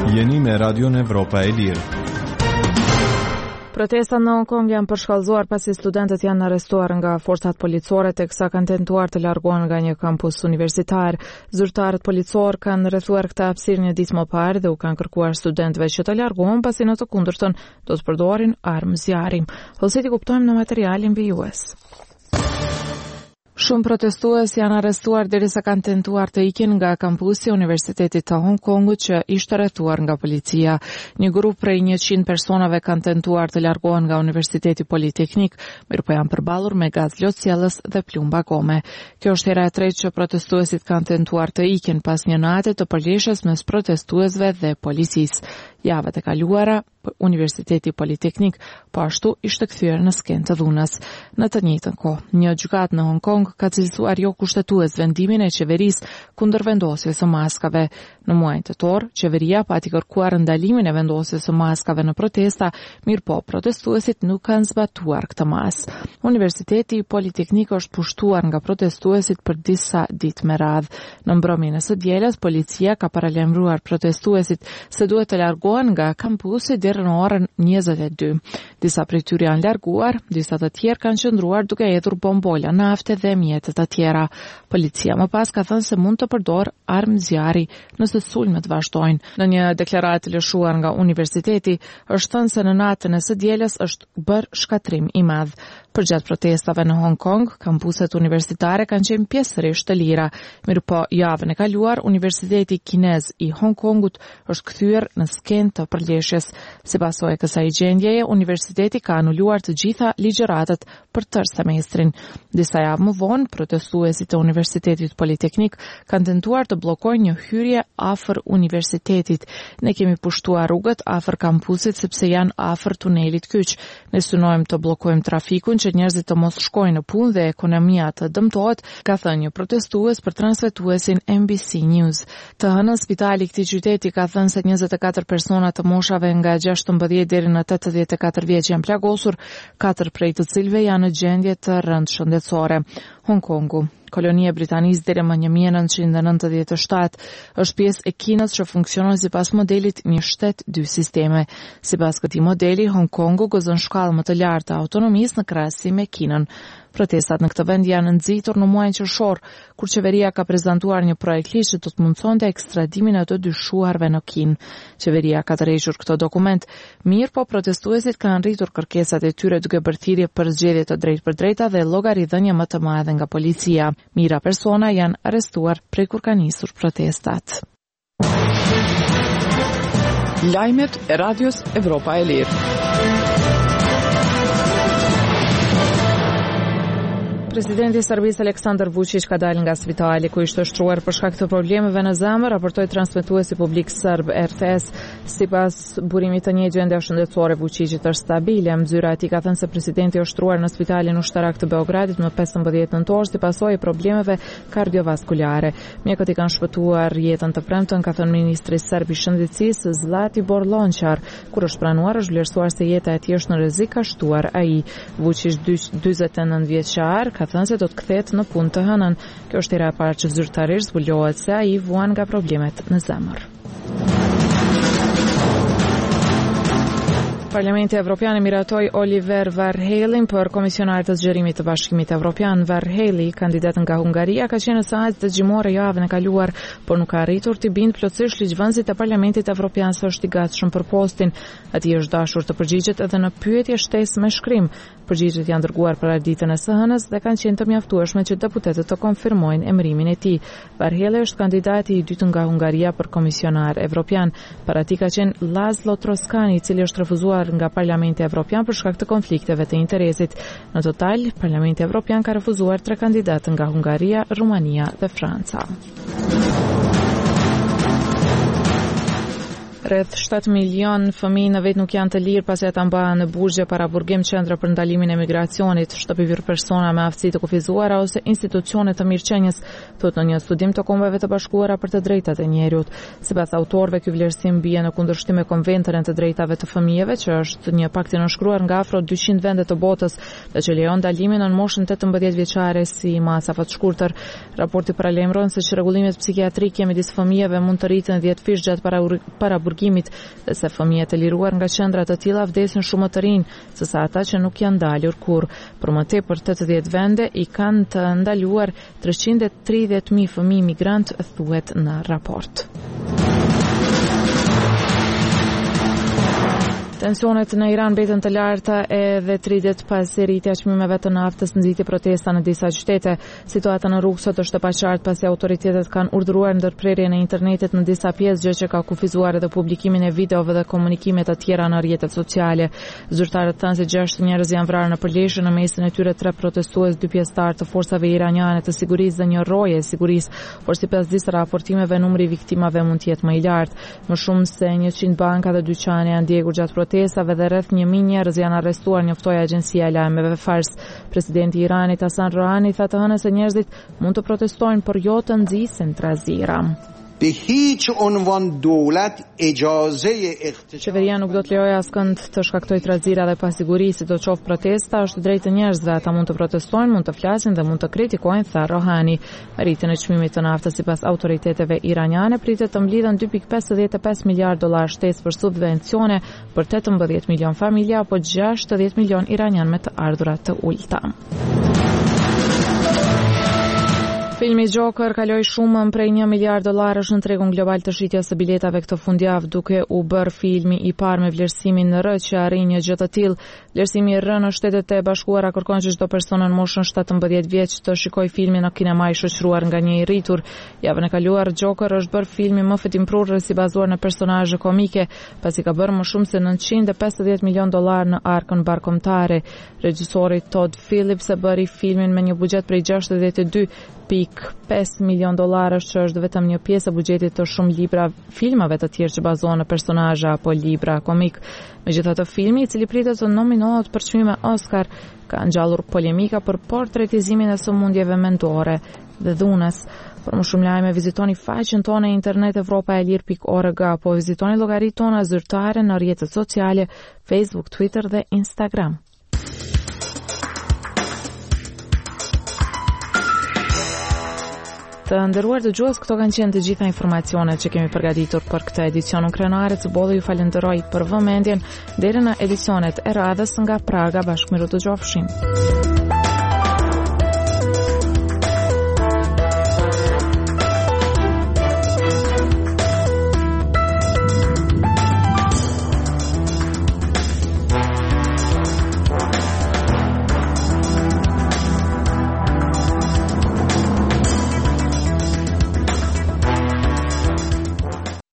Jeni me Radion Evropa e Lirë. Protestat në Hong Kong janë përshkallëzuar pasi studentët janë arrestuar nga forcat policore teksa kanë tentuar të largohen nga një kampus universitar. Zyrtarët policor kanë rrethuar këtë hapësirë një ditë më parë dhe u kanë kërkuar studentëve që të largohen pasi në të kundërtën do të përdorin armë zjarri. Ose ti kuptojmë në materialin vijues. Shumë protestues janë arrestuar derisa kanë tentuar të ikin nga kampusi i Universitetit të Hong Kongut që ishte rrethuar nga policia. Një grup prej 100 personave kanë tentuar të largohen nga Universiteti Politeknik, mirëpo janë përballur me gaz lotësjellës dhe plumba gome. Kjo është hera e tretë që protestuesit kanë tentuar të ikin pas një nate të përleshjes mes protestuesve dhe policisë. Javët e kaluara, Universiteti Politeknik po ashtu ishte kthyer në skenë të dhunës. Në të njëjtën kohë, një gjykatë në Hong Kong ka cilësuar jo kushtetues vendimin e qeverisë kundër vendosjes së maskave. Në muajin tetor, qeveria pati kërkuar ndalimin e vendosjes së maskave në protesta, mirëpo protestuesit nuk kanë zbatuar këtë mas. Universiteti Politeknik është pushtuar nga protestuesit për disa ditë me radhë. Në mbrëmjen e së dielës, policia ka paralajmëruar protestuesit se duhet të largohen nga kampusi deri në orën 22. Disa prej tyre janë larguar, disa të tjerë kanë qëndruar duke hedhur bombola nafte dhe mjetet të tjera. Policia më pas ka thënë se mund të përdor armë zjarri nëse sulmet vazhdojnë. Në një deklaratë lëshuar nga universiteti, është thënë se në natën e së dielës është bërë shkatrim i madh. Përgjatë protestave në Hong Kong, kampuset universitare kanë qenë pjesërisht të lira. Mirëpo javën e kaluar, Universiteti Kinez i Hong Kongut është kthyer në skenë të përleshjes. Sipas kësaj gjendjeje, universiteti ka anuluar të gjitha ligjëratat për tërë semestrin. Disa javë më vonë, protestuesit e Universitetit Politeknik kanë tentuar të bllokojnë një hyrje afër universitetit. Ne kemi pushtuar rrugët afër kampusit sepse janë afër tunelit kyç. Ne synojmë të bllokojmë trafikun që njerëzit të mos shkojnë në punë dhe ekonomia të dëmtohet, ka thënë një protestues për transmetuesin NBC News. Të hënën spitali i këtij qyteti ka thënë se 24 persona të moshave nga 16 deri në 84 vjeç janë plagosur, 4 prej të cilëve janë në gjendje të rëndë shëndetësore. Hong Kongu, kolonia britanisë deri më 1997, është pjesë e Kinës që funksionon sipas modelit një shtet dy sisteme. Sipas këtij modeli, Hong Kongu gëzon shkallë më të lartë të autonomisë në krahasim me Kinën. Protestat në këtë vend janë nxitur në muajin qershor, kur qeveria ka prezantuar një projekt ligj që do të mundsonte ekstradimin e të dyshuarve në Kinë. Qeveria ka tërhequr këtë dokument, mirëpo protestuesit kanë rritur kërkesat e tyre duke bërë thirrje për zgjedhje të drejtpërdrejta dhe llogaridhënie më të madhe nga policia. Mijëra persona janë arrestuar prej kur kanë nisur protestat. Lajmet e Radios Evropa e Lirë. Presidenti i Serbisë Aleksandar Vučić ka dalë nga spitali ku ishte shtruar për shkak të problemeve në zemër, raportoi transmetuesi publik serb RTS. Sipas burimit të një gjendje shëndetësore, Vučićit është stabile. Mzyra e tij ka thënë se presidenti është shtruar në spitalin ushtarak të Beogradit më 15 nëntor si pasojë e problemeve kardiovaskulare. Mjekët i kanë shpëtuar jetën të premten, ka thënë ministri serb i shëndetësisë Zlatibor Lončar. Kur është pranuar, është vlerësuar se jeta e tij është në rrezik ka shtuar ai. Vučić, 49 vjeçar, ka thënë se do të kthehet në punë të hënën. Kjo është hera e parë që zyrtarisht zbulohet se ai vuan nga problemet në zemër. Parlamenti Evropian e miratoi Oliver Varhelyin për komisionar të zgjerimit të Bashkimit Evropian. Varhelyi, kandidat nga Hungaria, ka qenë në seancë dëgjimore javën e kaluar, por nuk ka arritur të bindë plotësisht ligjvënësit e Parlamentit Evropian se është i gatshëm për postin. Atij është dashur të përgjigjet edhe në pyetje shtesë me shkrim. Përgjigjet janë dërguar për ditën e së hënës dhe kanë qenë të mjaftueshme që deputetët të konfirmojnë emërimin e tij. Varhelyi është kandidati i dytë nga Hungaria për komisionar evropian. Para tij ka qenë Laszlo Troskani, i cili është refuzuar nga Parlamenti Evropian për shkak të konflikteve të interesit. Në total, Parlamenti Evropian ka refuzuar 3 kandidatë nga Hungaria, Rumania dhe Franca. Rreth 7 milion fëmijë në vit nuk janë të lirë pasi ata mbahen në burgje para burgim qendra për ndalimin e migracionit, shtëpi për persona me aftësi të kufizuara ose institucione të mirëqenies, thotë në një studim të Kombeve të Bashkuara për të drejtat e njerëzit. Sipas autorëve, ky vlerësim bie në kundërshtim me Konventin të drejtave të fëmijëve, që është një pakt i nënshkruar nga afro 200 vende të botës dhe që lejon ndalimin në moshën 18 vjeçare si masafë të shkurtër. Raporti paralajmëron se çrregullimet psikiatrike midis fëmijëve mund të rriten 10 fish gjatë para dërgimit dhe se fëmijët e liruar nga qendra të tilla vdesin shumë të rinj se sa ata që nuk janë dalur kurrë. Për më tepër 80 vende i kanë të ndaluar 330.000 fëmijë migrant, thuhet në raport. Tensionet në Iran mbeten të larta edhe 3 ditë pas rritja e çmimeve të naftës nxiti protesta në disa qytete. Situata në rrugë sot është e paqartë pasi autoritetet kanë urdhëruar ndërprerjen e internetit në disa pjesë, gjë që ka kufizuar edhe publikimin e videove dhe komunikime të tjera në rrjetet sociale. Zyrtarët thanë se 6 njerëz janë vrarë në përleshje, në mesin e tyre 3 protestues, 2 pjesëtar të forcave iraniane të sigurisë dhe një roje e sigurisë, por sipas disa raportimeve numri i viktimave mund të jetë më i lartë. Më shumë se 100 banka dhe dyqane janë ndjekur gjatë protestave dhe rreth 1.000 njerëz janë arrestuar, njoftoi agjencia e lajmeve Fars. Presidenti i Iranit Hasan Rouhani tha të hënën se njerëzit mund të protestojnë, por jo të nxisin trazira. Qeveria nuk do të lejojë askënd të shkaktojë trazira dhe pasiguri, sidoqoftë protesta është drejt të njerëzve, ata mund të protestojnë, mund të flasin dhe mund të kritikojnë, tha Rouhani. Rritjen e çmimit të naftës sipas autoriteteve iraniane pritet të mblidhen 2.55 miliard dollar shtesë për subvencione për 18 milion familja apo 60 milion iranian me të ardhurat të ulta. Filmi Joker kaloi shumën prej $1 miliard në tregun global të shitjes së biletave këtë fundjavë, duke u bërë filmi i parë me vlerësimin në R që arrin një gjë të tillë. Vlerësimi i R në Shtetet e Bashkuara kërkon që çdo person në moshën 17 vjeç të shikojë filmin në kinema i shoqëruar nga një i rritur. Javën e kaluar Joker është bërë filmi më fetimprurës i bazuar në personazhe komike, pasi ka bërë më shumë se $950 milion në arkën barkomtare. Regjisori Todd Phillips e bëri filmin me një buxhet prej $62.5 milion, që është vetëm një pjesë e buxhetit të shumë libra filmave të tjerë që bazohen në personazhe apo libra komik. Megjithatë, filmi, i cili pritet të nominohet për çmime Oscar, ka ngjallur polemika për portretizimin e sëmundjeve mendore dhe dhunës. Për më shumë lajme vizitoni faqen tonë internet evropaelir.org apo vizitoni llogaritë tona zyrtare në rrjetet sociale Facebook, Twitter dhe Instagram. Të nderuar dëgjues, këto kanë qenë të gjitha informacionet që kemi përgatitur për këtë edicion. Unë Krenare Cbollë ju falenderoj për vëmendjen. Deri në edicionet e radhës nga Praga, bashkë miru të gjofshim.